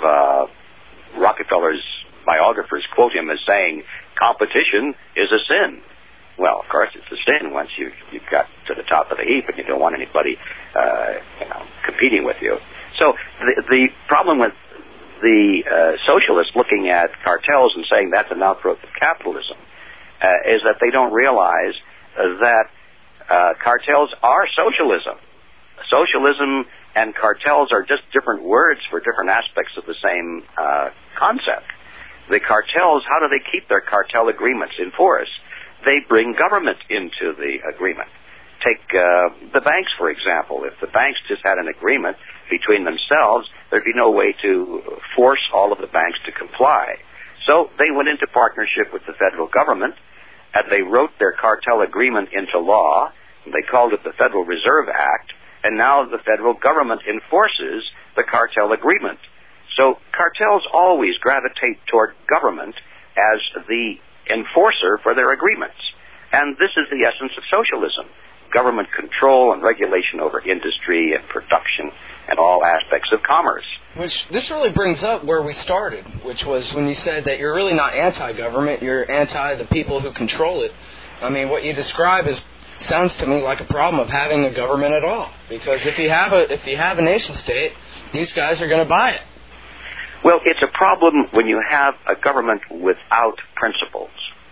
S2: uh, Rockefeller's biographers quote him as saying, competition is a sin. Well, of course, it's a sin once you you've got to the top of the heap and you don't want anybody uh, you know, competing with you. So the, the problem with the uh, socialists looking at cartels and saying that's an outgrowth of capitalism uh, is that they don't realize uh, that uh, cartels are socialism. Socialism and cartels are just different words for different aspects of the same uh, concept. The cartels, how do they keep their cartel agreements in force? They bring government into the agreement. Take uh, the banks, for example. If the banks just had an agreement between themselves, there'd be no way to force all of the banks to comply. So they went into partnership with the federal government, and they wrote their cartel agreement into law. They called it the Federal Reserve Act, and now the federal government enforces the cartel agreement. So cartels always gravitate toward government as the enforcer for their agreements. And this is the essence of socialism. Government control and regulation over industry and production and all aspects of commerce.
S1: Which, this really brings up where we started, which was when you said that you're really not anti-government, you're anti the people who control it. I mean, what you describe is, sounds to me like a problem of having a government at all. Because if you have a, if you have a nation state, these guys are going to buy it.
S2: Well, it's a problem when you have a government without principles.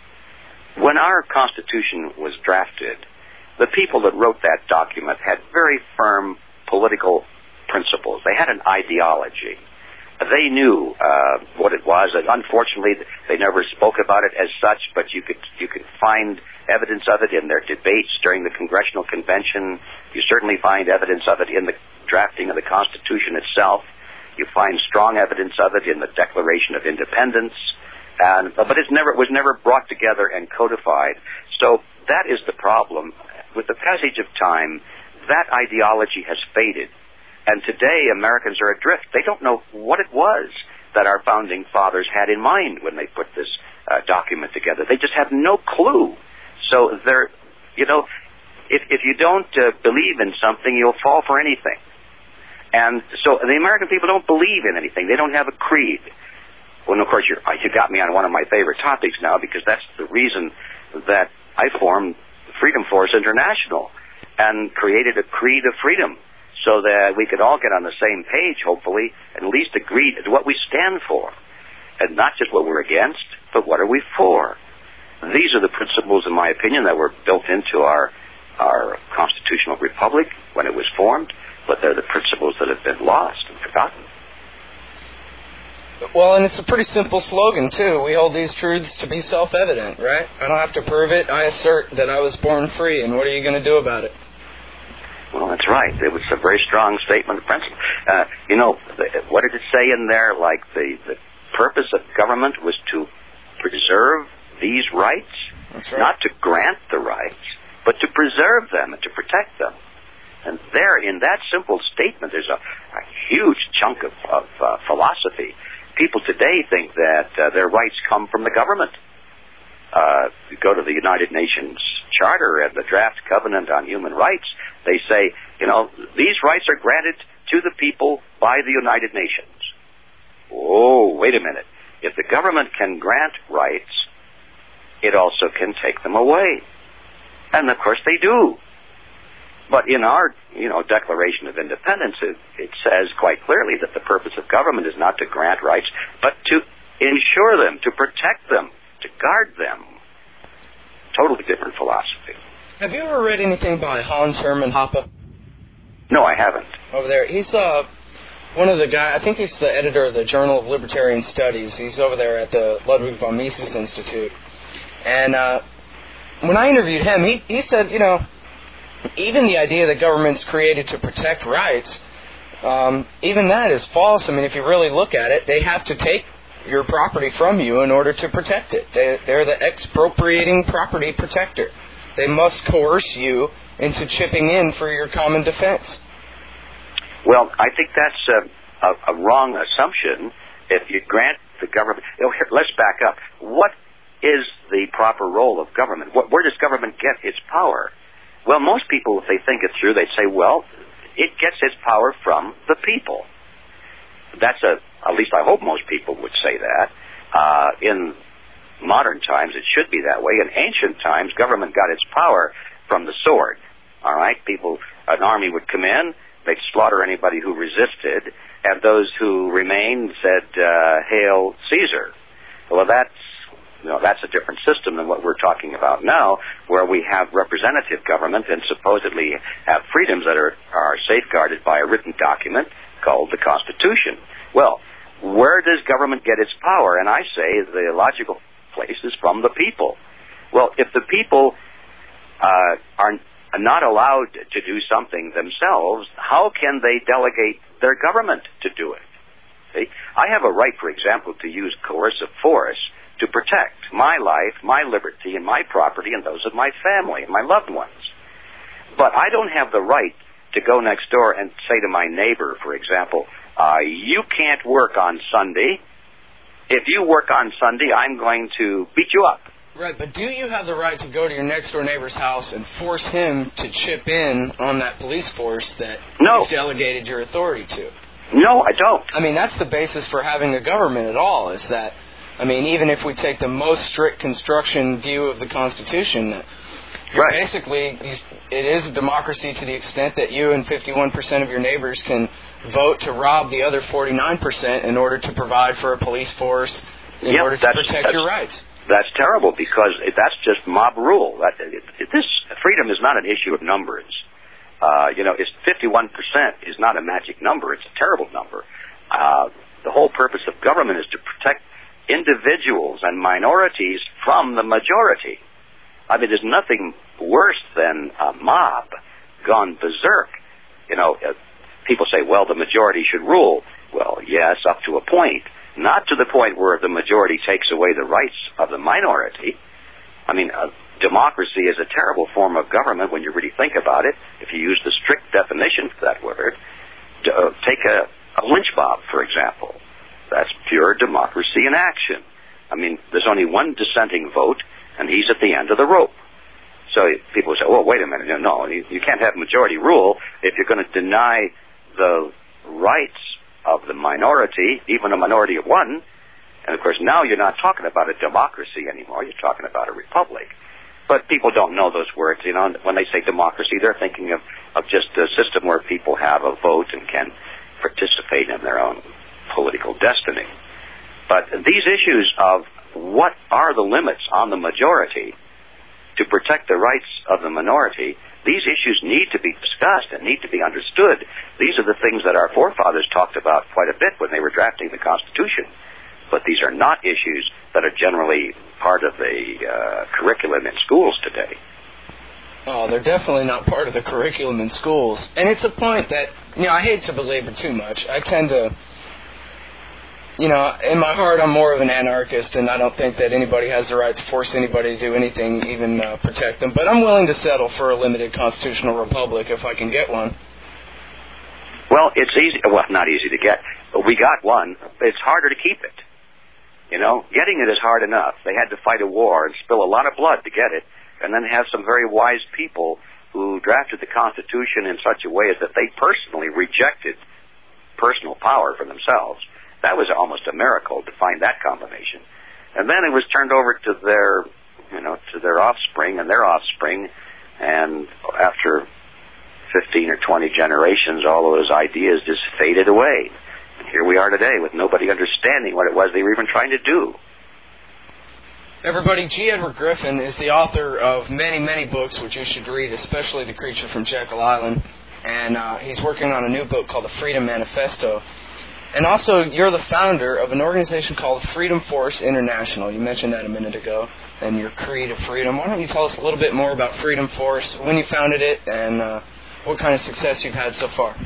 S2: When our Constitution was drafted, the people that wrote that document had very firm political principles. They had an ideology. They knew uh, what it was. And unfortunately, they never spoke about it as such, but you could you could find evidence of it in their debates during the Congressional Convention. You certainly find evidence of it in the drafting of the Constitution itself. You find strong evidence of it in the Declaration of Independence. and but it's never it was never brought together and codified. So that is the problem. With the passage of time, that ideology has faded, and today Americans are adrift. They don't know what it was that our founding fathers had in mind when they put this uh, document together. They just have no clue. So they're, you know, if if you don't uh, believe in something, you'll fall for anything. And so the American people don't believe in anything. They don't have a creed. Well, of course, you're, you got me on one of my favorite topics now, because that's the reason that I formed Freedom Force International and created a creed of freedom, so that we could all get on the same page, hopefully, and at least agree to what we stand for. And not just what we're against, but what are we for. These are the principles, in my opinion, that were built into our our constitutional republic when it was formed, but they're the principles that have been lost and forgotten.
S1: Well, and it's a pretty simple slogan, too. We hold these truths to be self-evident, right? I don't have to prove it. I assert that I was born free, and what are you going to do about it?
S2: Well, that's right. It was a very strong statement of principle. Uh, you know, the, what did it say in there? Like the, the purpose of government was to preserve these rights,
S1: that's right.
S2: Not to grant the rights, but to preserve them and to protect them. And there, in that simple statement, there's a, a huge chunk of, of uh, philosophy. People today think that uh, their rights come from the government. Uh, you go to the United Nations Charter and the Draft Covenant on Human Rights, they say, you know, these rights are granted to the people by the United Nations. Oh, wait a minute. If the government can grant rights, it also can take them away. And, of course, they do. But in our, you know, Declaration of Independence, it, it says quite clearly that the purpose of government is not to grant rights, but to ensure them, to protect them, to guard them. Totally different philosophy.
S1: Have you ever read anything by Hans Hermann Hoppe?
S2: No, I haven't.
S1: Over there. He's uh, one of the guys, I think he's the editor of the Journal of Libertarian Studies. He's over there at the Ludwig von Mises Institute. And uh, when I interviewed him, he, he said, you know, even the idea that government's created to protect rights, um, even that is false. I mean, if you really look at it, they have to take your property from you in order to protect it. They, they're the expropriating property protector. They must coerce you into chipping in for your common defense.
S2: Well, I think that's a, a, a wrong assumption. If you grant the government... You know, here, let's back up. What is the proper role of government? What, where does government get its power? Well, most people, if they think it through, they'd say, well, it gets its power from the people. That's a, at least I hope most people would say that. Uh, in modern times, it should be that way. In ancient times, government got its power from the sword. All right? People, an army would come in, they'd slaughter anybody who resisted, and those who remained said, uh, Hail Caesar. Well, that's You know, that's a different system than what we're talking about now, where we have representative government and supposedly have freedoms that are, are safeguarded by a written document called the Constitution. Well, where does government get its power? And I say the logical place is from the people. Well, if the people uh, are not allowed to do something themselves, how can they delegate their government to do it? See? I have a right, for example, to use coercive force to protect my life, my liberty, and my property, and those of my family and my loved ones. But I don't have the right to go next door and say to my neighbor, for example, uh, you can't work on Sunday. If you work on Sunday, I'm going to beat you up.
S1: Right, but do you have the right to go to your next-door neighbor's house and force him to chip in on that police force that
S2: no.
S1: you've delegated your authority to?
S2: No, I don't.
S1: I mean, that's the basis for having a government at all, is that I mean, even if we take the most strict construction view of the Constitution, right. basically, it is a democracy to the extent that you and fifty-one percent of your neighbors can vote to rob the other forty-nine percent in order to provide for a police force, in
S2: yep,
S1: order to protect your rights.
S2: That's terrible, because that's just mob rule. That, it, it, this freedom is not an issue of numbers. Uh, you know, it's fifty-one percent is not a magic number. It's a terrible number. Uh, the whole purpose of government is to protect individuals and minorities from the majority. I mean, there's nothing worse than a mob gone berserk. You know, uh, people say, well, the majority should rule. Well, yes, up to a point. not to the point where the majority takes away the rights of the minority. I mean, uh, democracy is a terrible form of government when you really think about it. If you use the strict definition for that word, uh, take a, a lynch mob, for example. That's pure democracy in action. I mean, there's only one dissenting vote, and he's at the end of the rope. So people say, well, wait a minute. No, no you, you can't have majority rule if you're going to deny the rights of the minority, even a minority of one. And, of course, now you're not talking about a democracy anymore. You're talking about a republic. But people don't know those words. You know, when they say democracy, they're thinking of, of just a system where people have a vote and can participate in their own political destiny. But these issues of what are the limits on the majority to protect the rights of the minority, these issues need to be discussed and need to be understood. These are the things that our forefathers talked about quite a bit when they were drafting the Constitution. But these are not issues that are generally part of the uh, curriculum in schools today.
S1: Oh, they're definitely not part of the curriculum in schools. And it's a point that, you know, I hate to belabor too much. I tend to, you know, in my heart, I'm more of an anarchist, and I don't think that anybody has the right to force anybody to do anything, even uh, protect them. But I'm willing to settle for a limited constitutional republic if I can get one.
S2: Well, it's easy. Well, not easy to get. But we got one. It's harder to keep it. You know, getting it is hard enough. They had to fight a war and spill a lot of blood to get it, and then have some very wise people who drafted the Constitution in such a way as that they personally rejected personal power for themselves. That was almost a miracle to find that combination. And then it was turned over to their, you know, to their offspring and their offspring, and after fifteen or twenty generations, all of those ideas just faded away. And here we are today with nobody understanding what it was they were even trying to do.
S1: Everybody, G. Edward Griffin is the author of many, many books which you should read, especially The Creature from Jekyll Island. And uh, he's working on a new book called The Freedom Manifesto. And also, you're the founder of an organization called Freedom Force International. You mentioned that a minute ago, and your creed of freedom. Why don't you tell us a little bit more about Freedom Force, when you founded it, and uh, what kind of success you've had so far?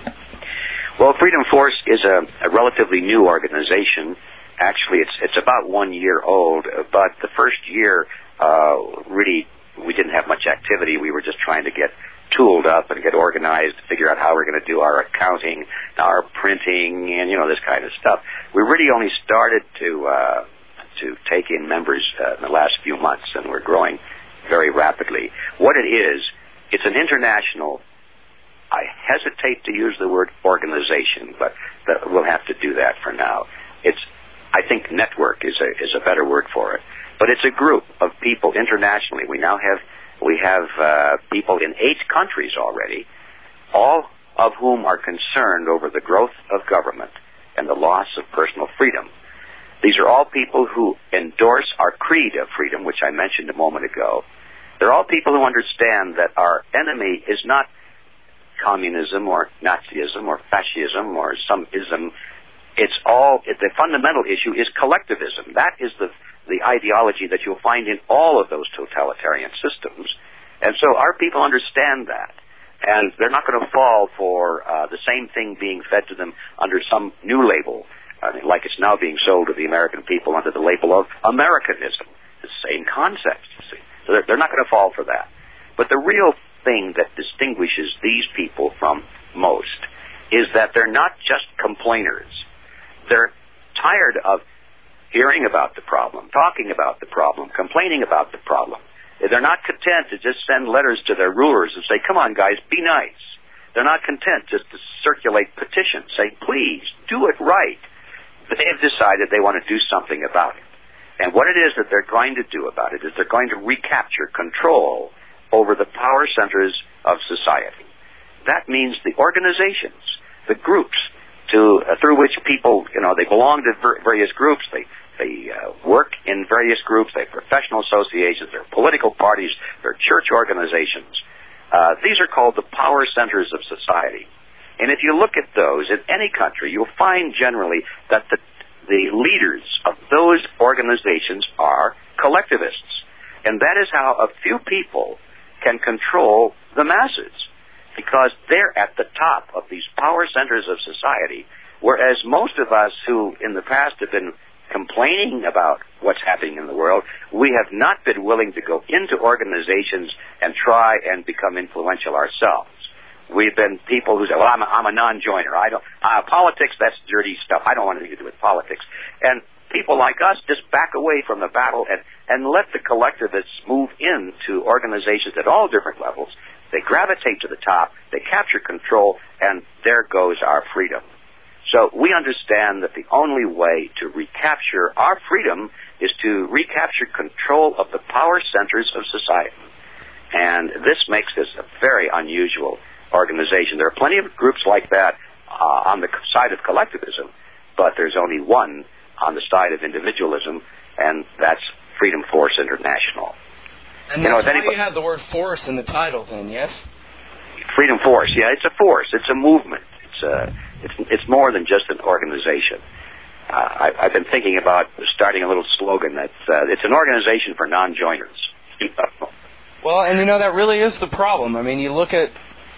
S2: Well, Freedom Force is a, a relatively new organization. Actually, it's it's about one year old, but the first year, uh, really, we didn't have much activity. We were just trying to get tooled up and get organized, figure out how we're going to do our accounting, our printing, and, you know, this kind of stuff. We really only started to uh, to take in members uh, in the last few months, and we're growing very rapidly. What it is, it's an international, I hesitate to use the word organization, but that, we'll have to do that for now. It's, I think network is a, is a better word for it. But it's a group of people internationally. We now have We have uh, people in eight countries already, all of whom are concerned over the growth of government and the loss of personal freedom. These are all people who endorse our creed of freedom, which I mentioned a moment ago. They're all people who understand that our enemy is not communism or Nazism or fascism or some ism. It's all, the fundamental issue is collectivism. That is the the ideology that you'll find in all of those totalitarian systems. And so our people understand that. And they're not going to fall for uh, the same thing being fed to them under some new label, I mean, like it's now being sold to the American people under the label of Americanism. The same concept, you see. So they're, they're not going to fall for that. But the real thing that distinguishes these people from most is that they're not just complainers. They're tired of hearing about the problem, talking about the problem, complaining about the problem. They're not content to just send letters to their rulers and say, come on, guys, be nice. They're not content just to circulate petitions saying, please, do it right. They have decided they want to do something about it. And what it is that they're going to do about it is they're going to recapture control over the power centers of society. That means the organizations, the groups, to uh, through which people, you know, they belong to ver- various groups, they They uh, work in various groups. They have professional associations. They're political parties. They're church organizations. Uh, these are called the power centers of society. And if you look at those in any country, you'll find generally that the, the leaders of those organizations are collectivists. And that is how a few people can control the masses, because they're at the top of these power centers of society. Whereas most of us who in the past have been complaining about what's happening in the world, we have not been willing to go into organizations and try and become influential ourselves. We've been people who say, well, I'm a, I'm a non-joiner. I don't, uh, politics, that's dirty stuff. I don't want anything to do with politics. And people like us just back away from the battle and, and let the collectivists move into organizations at all different levels. They gravitate to the top, they capture control, and there goes our freedom. So we understand that the only way to recapture our freedom is to recapture control of the power centers of society. And this makes this a very unusual organization. There are plenty of groups like that uh, on the side of collectivism, but there's only one on the side of individualism, and that's Freedom Force International.
S1: And
S2: you
S1: that's
S2: know,
S1: why
S2: anybody,
S1: you have the word force in the title then, yes?
S2: Freedom Force, yeah, it's a force. It's a movement. It's a, it's, it's more than just an organization. Uh, I, I've been thinking about starting a little slogan that's, uh, it's an organization for non-joiners. You know?
S1: Well, and you know, that really is the problem. I mean, you look at,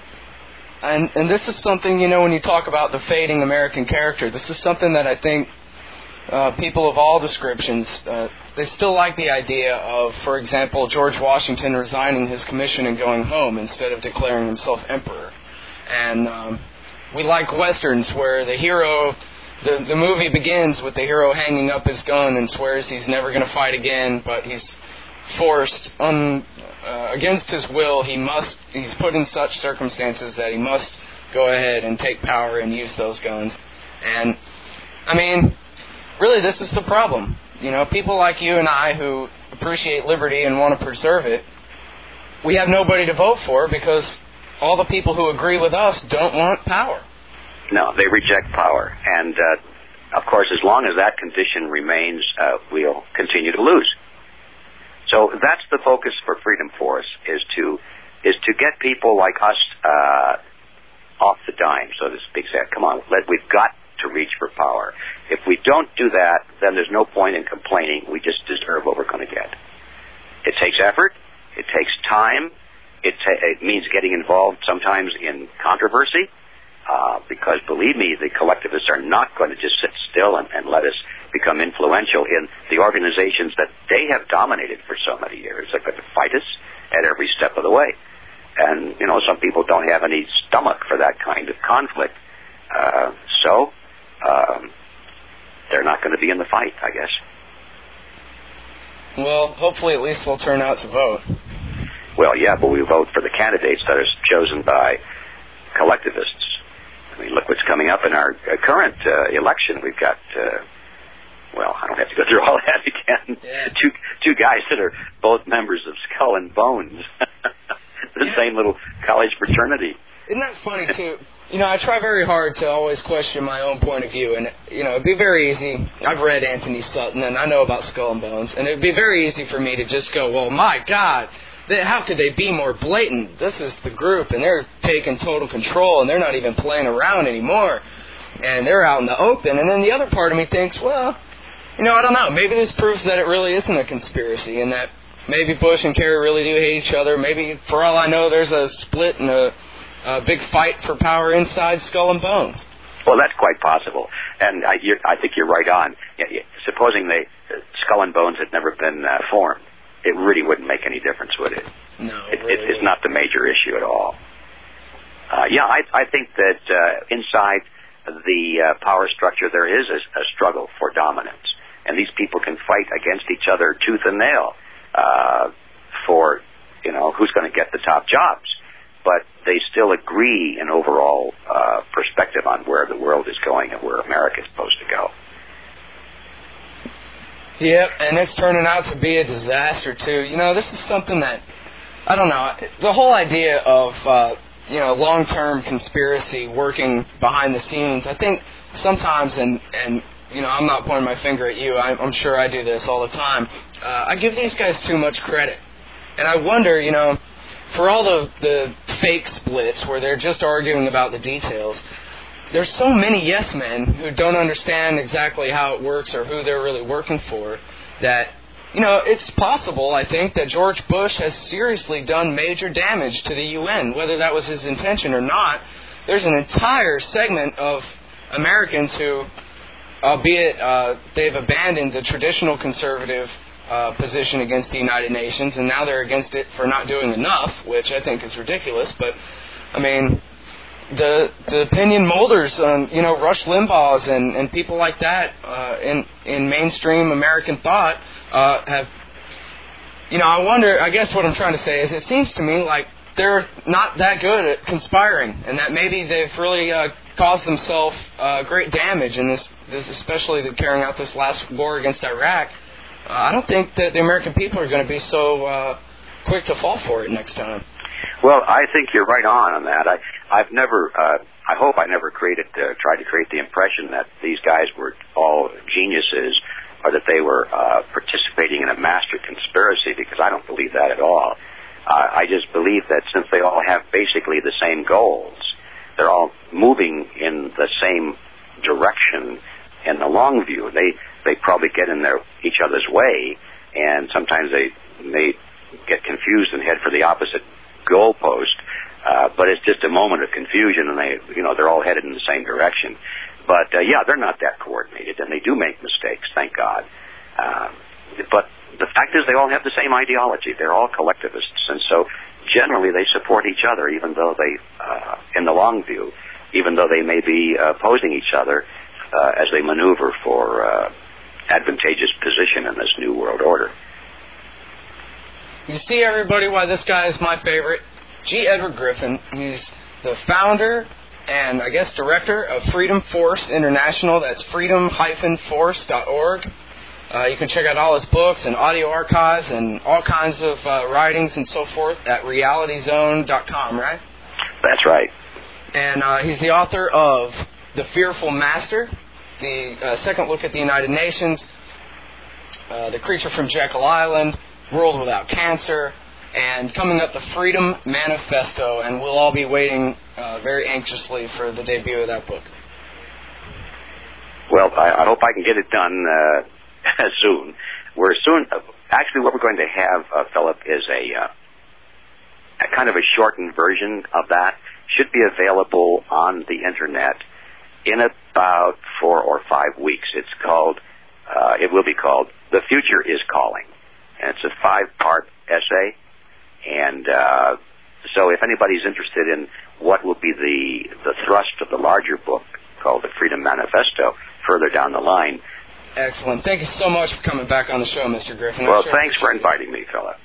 S1: and, and this is something, you know, when you talk about the fading American character, this is something that I think uh, people of all descriptions, uh, they still like the idea of, for example, George Washington resigning his commission and going home instead of declaring himself emperor. And um, we like Westerns where the hero, the, the movie begins with the hero hanging up his gun and swears he's never going to fight again, but he's forced, un, uh, against his will, he must, he's put in such circumstances that he must go ahead and take power and use those guns. And, I mean, really this is the problem. You know, people like you and I who appreciate liberty and want to preserve it, we have nobody to vote for because all the people who agree with us don't want power.
S2: No, they reject power. And, uh, of course, as long as that condition remains, uh, we'll continue to lose. So that's the focus for Freedom Force, is to is to get people like us uh, off the dime, so to speak. Say, come on, let, we've got to reach for power. If we don't do that, then there's no point in complaining. We just deserve what we're going to get. It takes effort. It takes time. It, ta- it means getting involved sometimes in controversy, uh, because, believe me, the collectivists are not going to just sit still and, and let us become influential in the organizations that they have dominated for so many years. They're going to fight us at every step of the way. And, you know, some people don't have any stomach for that kind of conflict. Uh, so, um, they're not going to be in the fight, I guess.
S1: Well, hopefully at least they'll turn out to vote.
S2: Well, yeah, but we vote for the candidates that are chosen by collectivists. I mean, look what's coming up in our uh, current uh, election. We've got, uh, well, I don't have to go through all that again.
S1: Yeah.
S2: two two guys that are both members of Skull and Bones. the
S1: yeah.
S2: same little college fraternity.
S1: Isn't that funny, too? You know, I try very hard to always question my own point of view, and, you know, it'd be very easy. I've read Anthony Sutton, and I know about Skull and Bones, and it'd be very easy for me to just go, well, my God, they, how could they be more blatant? This is the group, and they're taking total control, and they're not even playing around anymore, and they're out in the open. And then the other part of me thinks, well, you know, I don't know. Maybe this proves that it really isn't a conspiracy, and that maybe Bush and Kerry really do hate each other. Maybe, for all I know, there's a split and a A big fight for power inside Skull and Bones.
S2: Well, that's quite possible, and I, you're, I think you're right on. Yeah, yeah, supposing they uh, Skull and Bones had never been uh, formed, it really wouldn't make any difference, would it?
S1: No,
S2: it,
S1: really
S2: it, it's not the major issue at all. Uh, yeah, I, I think that uh, inside the uh, power structure there is a, a struggle for dominance, and these people can fight against each other tooth and nail uh, for, you know, who's going to get the top jobs. But they still agree in overall uh, perspective on where the world is going and where America is supposed to go.
S1: Yep, and it's turning out to be a disaster, too. You know, this is something that, I don't know, the whole idea of, uh, you know, long-term conspiracy working behind the scenes, I think sometimes, and, and you know, I'm not pointing my finger at you, I'm, I'm sure I do this all the time, uh, I give these guys too much credit. And I wonder, you know, for all the, the fake splits where they're just arguing about the details, there's so many yes men who don't understand exactly how it works or who they're really working for that, you know, it's possible, I think, that George Bush has seriously done major damage to the U N, whether that was his intention or not. There's an entire segment of Americans who, albeit uh, they've abandoned the traditional conservative uh, position against the United Nations, and now they're against it for not doing enough, which I think is ridiculous. But, I mean, the the opinion molders, um, you know, Rush Limbaugh's and, and people like that uh, in, in mainstream American thought uh, have, you know, I wonder, I guess what I'm trying to say is it seems to me like they're not that good at conspiring, and that maybe they've really uh, caused themselves uh, great damage in this, this, especially the carrying out this last war against Iraq. Uh, I don't think that the American people are going to be so uh, quick to fall for it next time.
S2: Well, I think you're right on on that. I, I've never, uh, I hope I never created, uh, tried to create the impression that these guys were all geniuses or that they were uh, participating in a master conspiracy, because I don't believe that at all. Uh, I just believe that since they all have basically the same goals, they're all moving in the same direction in the long view. They they probably get in their each other's way, and sometimes they may get confused and head for the opposite goalpost. Uh, but it's just a moment of confusion, and they you know they're all headed in the same direction. But uh, yeah, they're not that coordinated, and they do make mistakes. Thank God. Uh, but the fact is, they all have the same ideology. They're all collectivists, and so generally they support each other, even though they, uh, in the long view, even though they may be uh, opposing each other uh, as they maneuver for uh, advantageous position in this new world order.
S1: You see, everybody, why this guy is my favorite. G. Edward Griffin. He's the founder and, I guess, director of Freedom Force International. That's freedom dash force dot org. Uh, you can check out all his books and audio archives and all kinds of uh, writings and so forth at reality zone dot com, right?
S2: That's right.
S1: And uh, he's the author of The Fearful Master, the uh, second look at the United Nations, uh, The Creature from Jekyll Island, World Without Cancer, and coming up, the Freedom Manifesto, and we'll all be waiting uh, very anxiously for the debut of that book.
S2: Well, I, I hope I can get it done uh soon. We're soon. Uh, actually, what we're going to have, uh, Philip, is a, uh, a kind of a shortened version of that. Should be available on the internet in about four or five weeks. It's called. Uh, it will be called "The Future Is Calling," and it's a five-part essay. And uh, so, if anybody's interested in what will be the the thrust of the larger book called "The Freedom Manifesto" further down the line.
S1: Excellent. Thank you so much for coming back on the show, Mister Griffin.
S2: Well, thanks for inviting me, Philip.